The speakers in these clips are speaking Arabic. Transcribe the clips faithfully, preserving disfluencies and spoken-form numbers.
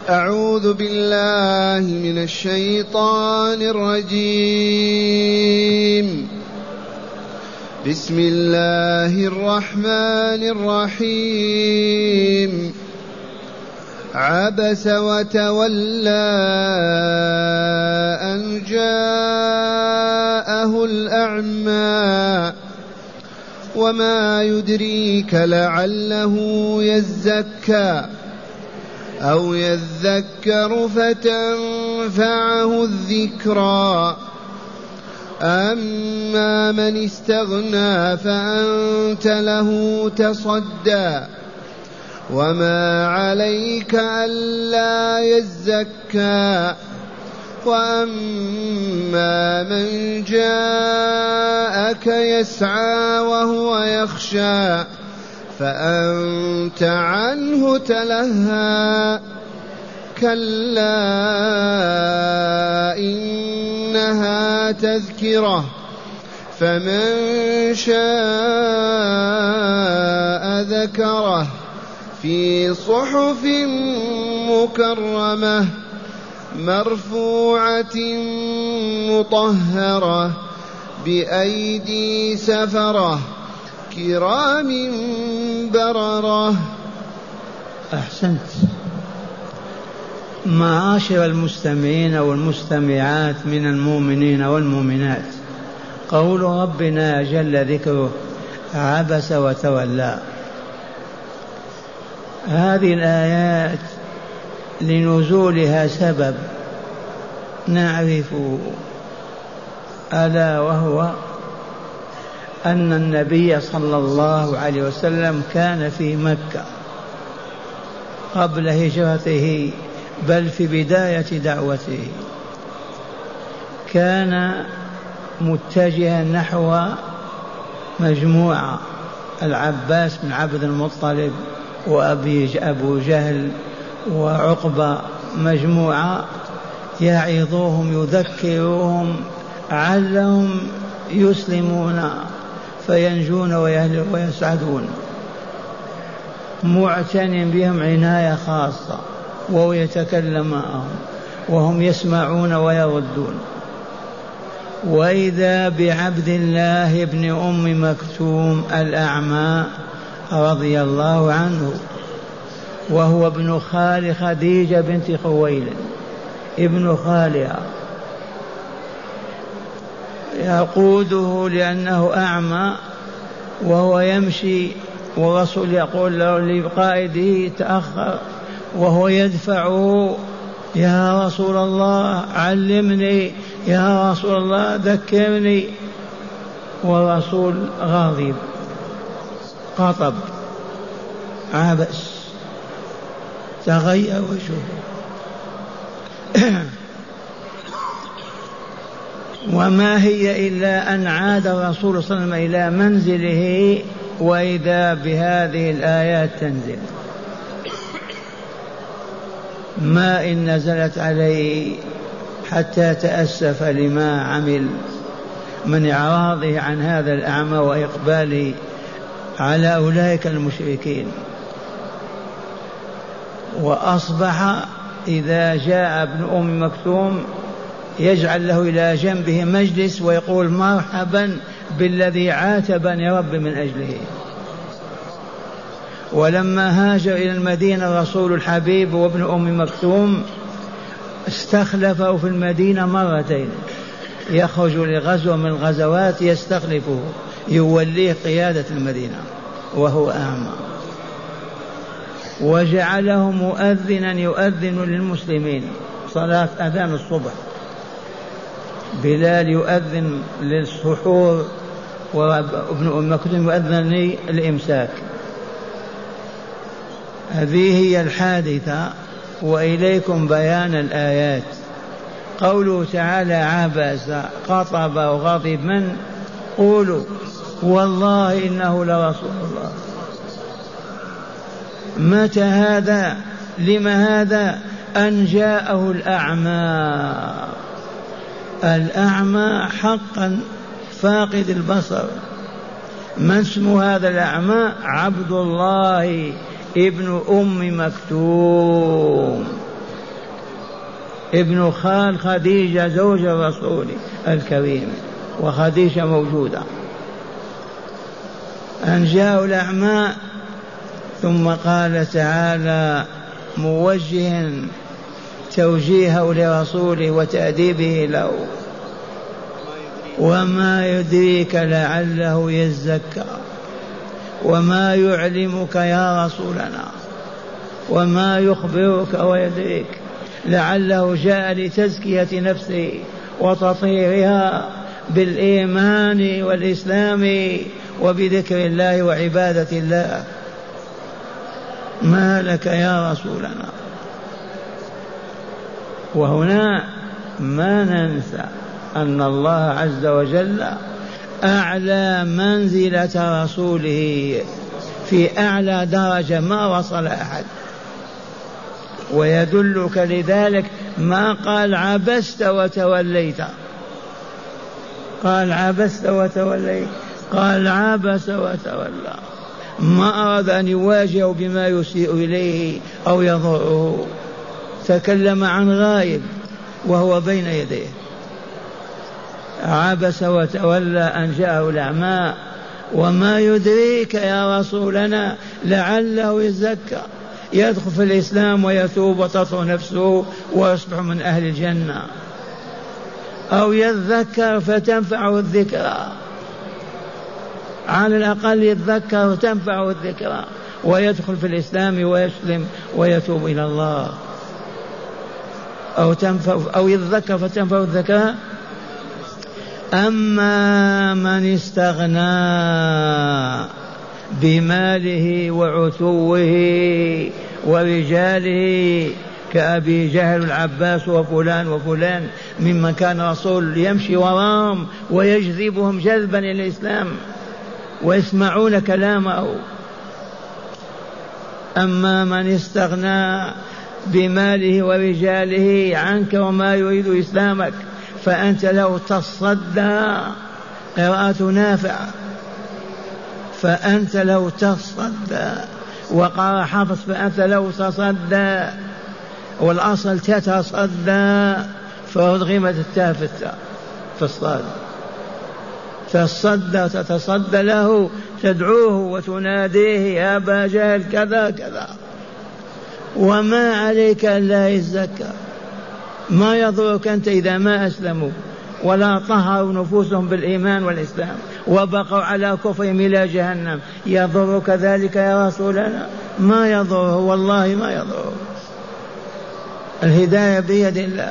أعوذ بالله من الشيطان الرجيم. بسم الله الرحمن الرحيم. عبس وتولى أن جاءه الأعمى وما يدريك لعله يزكى أو يذكر فتنفعه الذكرى. أما من استغنى فأنت له تصدى وما عليك ألا يزكى. وأما من جاءك يسعى وهو يخشى فأنت عنه تلهى. كلا إنها تذكرة فمن شاء ذكره في صحف مكرمة مرفوعة مطهرة بأيدي سفرة كرام بررة. أحسنت. معاشر المستمعين والمستمعات من المؤمنين والمؤمنات، قول ربنا جل ذكره عبس وتولى. هذه الآيات لنزولها سبب نعرفه، ألا وهو أن النبي صلى الله عليه وسلم كان في مكة قبل هجرته، بل في بداية دعوته كان متجها نحو مجموعة، العباس بن عبد المطلب وأبو جهل وعقبة، مجموعة يعظوهم يذكرهم علهم يسلمون فينجون ويسعدون، معتن بهم عناية خاصة، وهو يتكلم معهم وهم يسمعون ويردون. وإذا بعبد الله بن أم مكتوم الأعمى رضي الله عنه، وهو ابن خال خديجة بنت خويلد، ابن خالها، يقوده لأنه أعمى وهو يمشي، والرسول يقول له لقائده تأخر وهو يدفعه: يا رسول الله علمني، يا رسول الله ذكرني. والرسول غاضب قطب عبس تغير وجهه. وما هي إلا أن عاد الرسول صلى الله عليه وسلم إلى منزله وإذا بهذه الآيات تنزل. ما إن نزلت عليه حتى تأسف لما عمل من إعراضه عن هذا الأعمى وإقباله على أولئك المشركين. وأصبح إذا جاء ابن أم مكتوم يجعل له إلى جنبه مجلس ويقول: مرحبا بالذي عاتبني ربي من أجله. ولما هاجر إلى المدينة الرسول الحبيب وابن أم مكتوم استخلفه في المدينة مرتين، يخرج لغزو من الغزوات يستخلفه يوليه قيادة المدينة وهو أعمى، وجعله مؤذنا يؤذن للمسلمين صلاة أذان الصبح، بلال يؤذن للسحور وابن أم مكتوم يؤذن للإمساك. هذه هي الحادثة. وإليكم بيان الآيات. قوله تعالى عبس قطب وغضب من؟ قولوا والله إنه لرسول الله. متى هذا؟ لما هذا؟ أن جاءه الأعمى. الأعمى حقا فاقد البصر. من اسم هذا الأعمى؟ عبد الله ابن أم مكتوم ابن خال خديجة زوج الرسول الكريم، وخديجة موجودة. أن جاءوا الأعمى، ثم قال تعالى موجها توجيهه لرسوله وتأديبه له: وما يدريك لعله يزكى، وما يعلمك يا رسولنا، وما يخبرك ويدريك، لعله جاء لتزكية نفسه وتطهيرها بالإيمان والإسلام وبذكر الله وعبادة الله. ما لك يا رسولنا؟ وهنا ما ننسى أن الله عز وجل أعلى منزلة رسوله في أعلى درجة ما وصل أحد. ويدلك لذلك ما قال عبست وتوليت، قال عبست وتوليت، قال عبس وتولى. ما أراد أن يواجه بما يسيء إليه أو يضره، تكلم عن غائب وهو بين يديه. عبس وتولى أن جاءه الأعمى. وما يدريك يا رسولنا لعله يزكى، يدخل في الإسلام ويتوب وتطهر نفسه ويصبح من أهل الجنة، أو يذكر فتنفعه الذكرى، على الأقل يتذكر وتنفعه الذكرى ويدخل في الإسلام ويسلم ويتوب إلى الله، أو تنفع أو يتذكر فتنفعه الذكرى. أما من استغنى بماله وعتوه ورجاله كأبي جهل العباس وفلان وفلان ممن كان رسول يمشي وراهم ويجذبهم جذبا إلى الإسلام ويسمعون كلامه. أما من استغنى بماله ورجاله عنك وما يريد إسلامك فأنت لو تصدى، قراءة نافع، فأنت لو تصدى، وقرأ حفص فأنت لو تصدى، والأصل تتصدى فأدغمت التاء في التاء في الصاد، تصدى تتصدى له، تدعوه وتناديه يا أبا جهل كذا كذا. وما عليك ألا يزكى، ما يضرك أنت إذا ما أسلموا ولا طهروا نفوسهم بالإيمان والإسلام وبقوا على كفرهم إلى جهنم. يضرك ذلك يا رسولنا؟ ما يضره، والله ما يضره. الهداية بيد الله.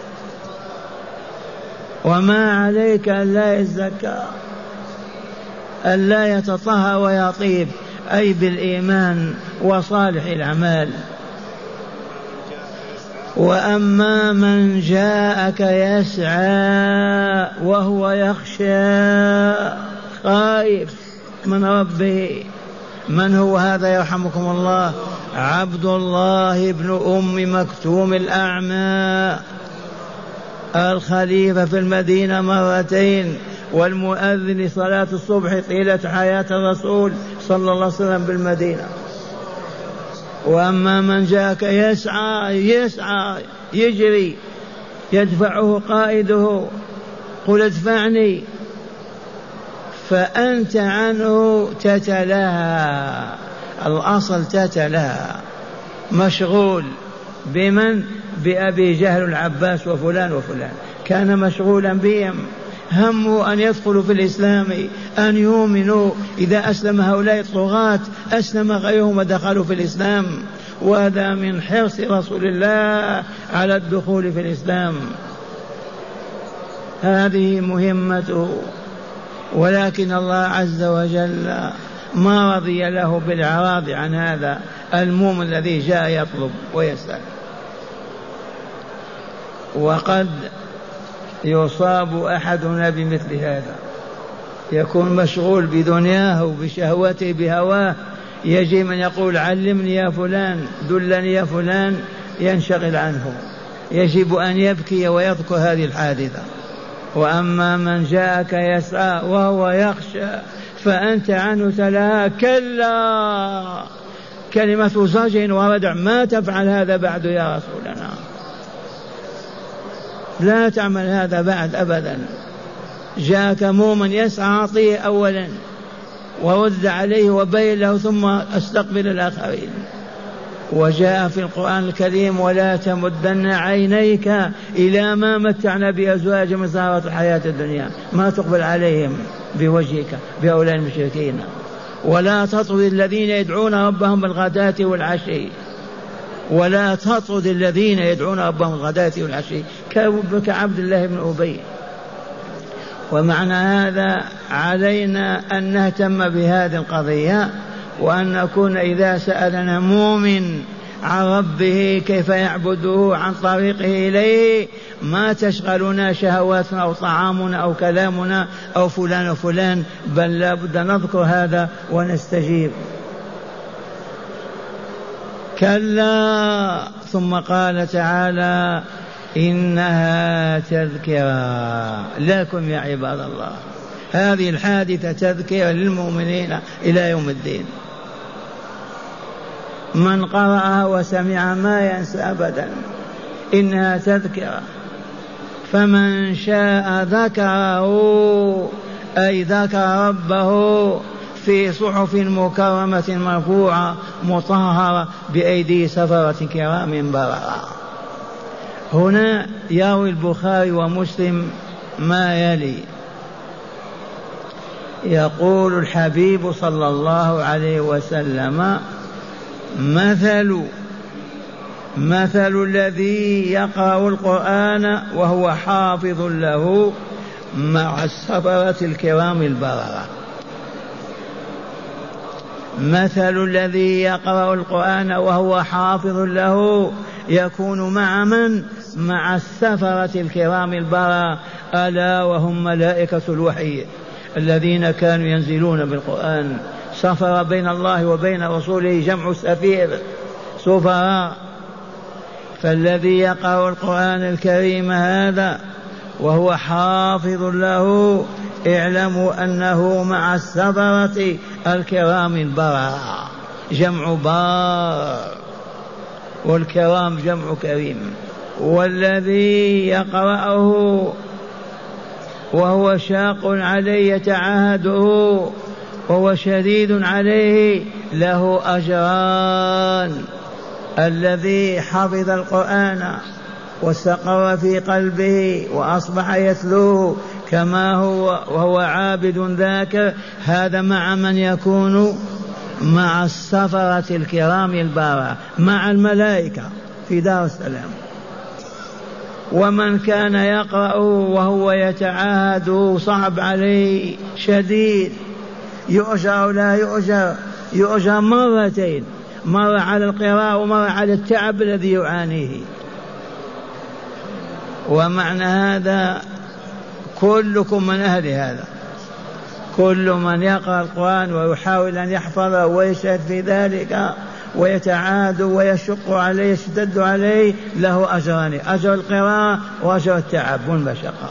وما عليك ألا يزكى، ألا يتطهر ويطيب، أي بالإيمان وصالح الأعمال. وأما من جاءك يسعى وهو يخشى خائف من ربه، من هو هذا يرحمكم الله؟ عبد الله بن أم مكتوم الأعمى، الخليفة في المدينة مرتين، والمؤذن لصلاة الصبح طيلة حياة الرسول صلى الله عليه وسلم بالمدينة. وأما من جاءك يسعى يسعى يجري يدفعه قائده، قل ادفعني، فأنت عنه تتلهى، الأصل تتلهى، مشغول بمن؟ بأبي جهل العباس وفلان وفلان، كان مشغولا بهم، همه أن يدخلوا في الإسلام، أن يؤمنوا. إذا أسلم هؤلاء الطغاة أسلم غيرهم ودخلوا في الإسلام، وهذا من حرص رسول الله على الدخول في الإسلام. هذه مهمته، ولكن الله عز وجل ما رضي له بالإعراض عن هذا المؤمن الذي جاء يطلب ويسأل. وقد يصاب أحدنا بمثل هذا، يكون مشغول بدنياه وبشهوته بهواه، يجي من يقول علمني يا فلان، دلني يا فلان، ينشغل عنه، يجب أن يبكي ويذكر هذه الحادثة. وأما من جاءك يسعى وهو يخشى فأنت عنه تلهى، كلا، كلمة زجر وردع، ما تفعل هذا بعد يا رسولنا. لا تعمل هذا بعد أبدا. جاءك مؤمن يسعى أعطيه أولا ورد عليه وبين له ثم استقبل الآخرين. وجاء في القرآن الكريم ولا تمدن عينيك إلى ما متعنا بأزواج من زهرة الحياة الدنيا، ما تقبل عليهم بوجهك بهؤلاء المشركين. ولا تطرد الذين يدعون ربهم بالغداة والعشي، ولا تطرد الذين يدعون ربهم بالغداة والعشي كعبد الله بن أبي. ومعنى هذا علينا أن نهتم بهذه القضية، وأن نكون إذا سألنا مؤمن عن ربه كيف يعبده عن طريقه إليه ما تشغلنا شهواتنا أو طعامنا أو كلامنا أو فلان وفلان، بل لا بد نذكر هذا ونستجيب. كلا. ثم قال تعالى إنها تذكرة لكم يا عباد الله. هذه الحادثة تذكرة للمؤمنين إلى يوم الدين. من قرأها وسمع ما ينسى أبدا. إنها تذكرة، فمن شاء ذكره أي ذكر ربه في صحف مكرمة مرفوعة مطهرة بأيدي سفرة كرام بررة. هنا يروي البخاري ومسلم ما يلي. يقول الحبيب صلى الله عليه وسلم مثل مثل الذي يقرأ القرآن وهو حافظ له مع السفرة الكرام البررة. مثل الذي يقرأ القرآن وهو حافظ له يكون مع من؟ مع السفرة الكرام البررة، ألا وهم ملائكة الوحي الذين كانوا ينزلون بالقرآن. سفر بين الله وبين رسوله جمع سفير سفراء. فالذي يقرأ القرآن الكريم هذا وهو حافظ له اعلموا أنه مع السفرة الكرام البررة، جمع بار، والكرام جمع كريم. والذي يقرأه وهو شاق عليه يتعاهده وهو شديد عليه له أجران. الذي حفظ القرآن واستقر في قلبه وأصبح يتلوه كما هو وهو عابد ذاكر، هذا مع من يكون مع السفرة الكرام البارة مع الملائكة في دار السلام. ومن كان يقرأ وهو يتعاهد صعب عليه شديد يؤجر لا يؤجر، يؤجر مرتين، مرة على القراءة ومرة على التعب الذي يعانيه. ومعنى هذا كلكم من أهل هذا، كل من يقرأ القرآن ويحاول أن يحفظه ويشهد في ذلك ويتعاد ويشق عليه يشتد عليه له أجران، أجر القراءة وأجر التعب والمشقة.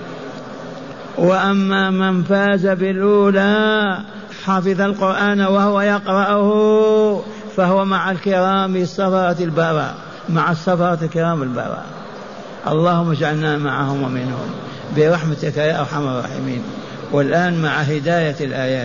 وأما من فاز بالأولى حفظ القرآن وهو يقرأه فهو مع الكرام السفرة البراء، مع السفرة الكرام البراء. اللهم اجعلنا معهم ومنهم برحمتك يا أرحم الراحمين. والآن مع هداية الآيات.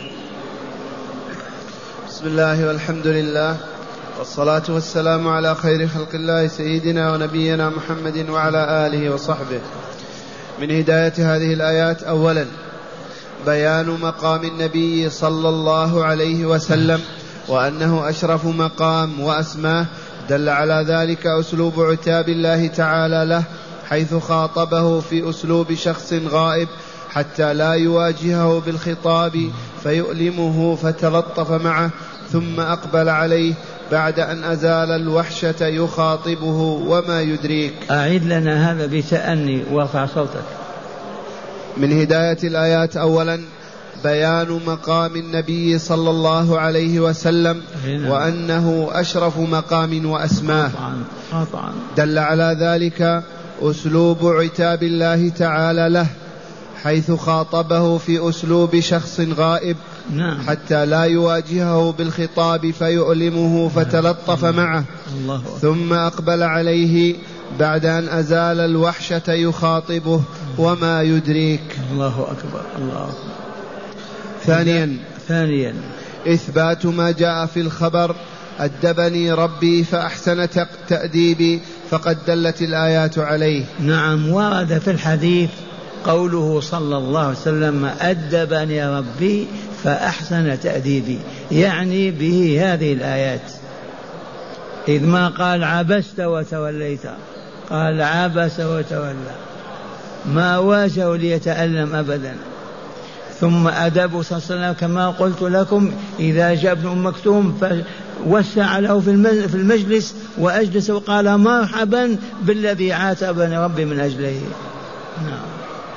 بسم الله والحمد لله والصلاة والسلام على خير خلق الله سيدنا ونبينا محمد وعلى آله وصحبه. من هداية هذه الآيات أولا بيان مقام النبي صلى الله عليه وسلم وأنه أشرف مقام وأسماه، دل على ذلك أسلوب عتاب الله تعالى له حيث خاطبه في أسلوب شخص غائب حتى لا يواجهه بالخطاب فيؤلمه فتلطف معه، ثم أقبل عليه بعد أن أزال الوحشة يخاطبه وما يدريك. أعيد لنا هذا بتأني وارفع صوتك. من هداية الآيات أولا بيان مقام النبي صلى الله عليه وسلم وأنه أشرف مقام وأسماه، دل على ذلك أسلوب عتاب الله تعالى له حيث خاطبه في أسلوب شخص غائب حتى لا يواجهه بالخطاب فيؤلمه فتلطف معه، ثم أقبل عليه بعد أن أزال الوحشة يخاطبه وما يدريك. الله أكبر الله أكبر. ثانيا ثانيا إثبات ما جاء في الخبر أدبني ربي فأحسن تأديبي فقد دلت الآيات عليه. نعم ورد في الحديث قوله صلى الله عليه وسلم أدبني ربي فأحسن تأديبي، يعني به هذه الآيات، إذ ما قال عبست وتوليت، قال عبس وتولى، ما واجه ليتألم أبدا. ثم أدب صلى الله عليه وسلم كما قلت لكم، إذا جاء ابن أم مكتوم فوسع له في المجلس وأجلس وقال مرحبا بالذي عاتبني ربي من أجله. نعم.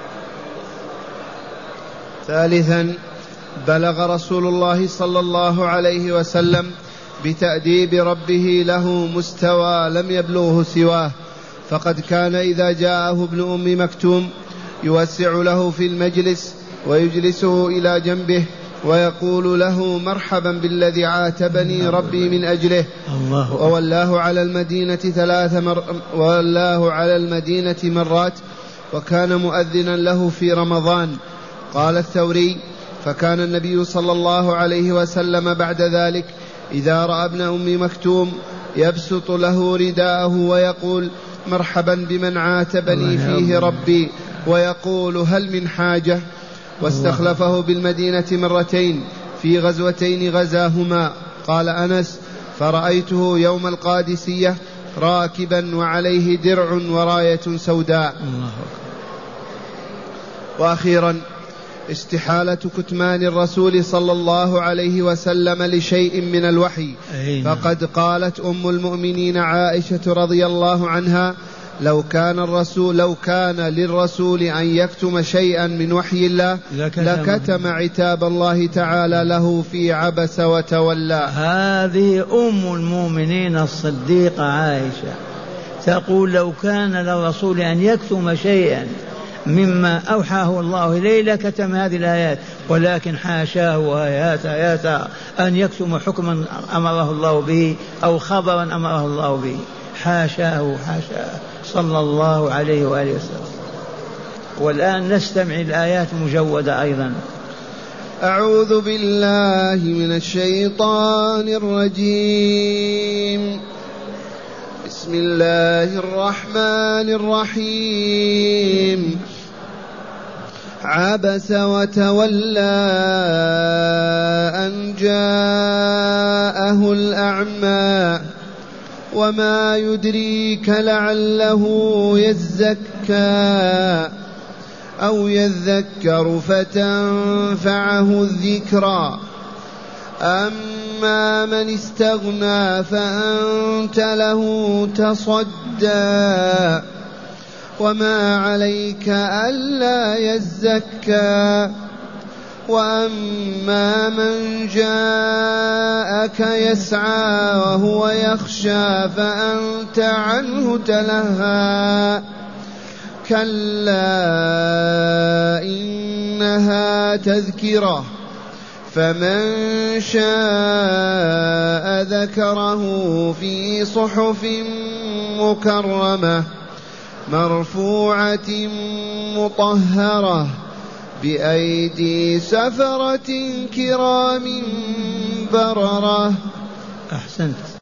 ثالثا بلغ رسول الله صلى الله عليه وسلم بتأديب ربه له مستوى لم يبلغه سواه، فقد كان إذا جاءه ابن أم مكتوم يوسع له في المجلس ويجلسه إلى جنبه ويقول له مرحبا بالذي عاتبني ربي من أجله. وولاه على المدينة ثلاث مر... وولاه على المدينة مرات، وكان مؤذنا له في رمضان. قال الثوري: فكان النبي صلى الله عليه وسلم بعد ذلك إذا رأى ابن أم مكتوم يبسط له رداءه ويقول مرحبا بمن عاتبني فيه ربي، ويقول هل من حاجة. واستخلفه بالمدينة مرتين في غزوتين غزاهما. قال أنس: فرأيته يوم القادسية راكبا وعليه درع وراية سوداء. وأخيرا استحالة كتمان الرسول صلى الله عليه وسلم لشيء من الوحي، فقد قالت أم المؤمنين عائشة رضي الله عنها: لو كان الرسول لو كان للرسول أن يكتم شيئا من وحي الله لكتم عتاب الله تعالى له في عبس وتولى. هذه أم المؤمنين الصديقة عائشة تقول: لو كان للرسول أن يكتم شيئا مما أوحاه الله إليه لكتم هذه الآيات، ولكن حاشاه وآيات آيات أن يكتم حكما أمره الله به أو خبرا أمره الله به، حاشاه حاشاه صلى الله عليه وآله وسلم. والآن نستمع الآيات مجودة أيضا. أعوذ بالله من الشيطان الرجيم. بسم الله الرحمن الرحيم. عبس وتولى أن جاءه الأعمى وما يدريك لعله يزكى أو يذكر فتنفعه الذكرى. أما من استغنى فأنت له تصدى وما عليك ألا يزكى. وأما من جاءك يسعى وهو يخشى فأنت عنه تلهى. كلا إنها تذكرة فمن شاء ذكره في صحف مكرمة مرفوعة مطهرة بأيدي سفرة كرام بررة. أحسنت.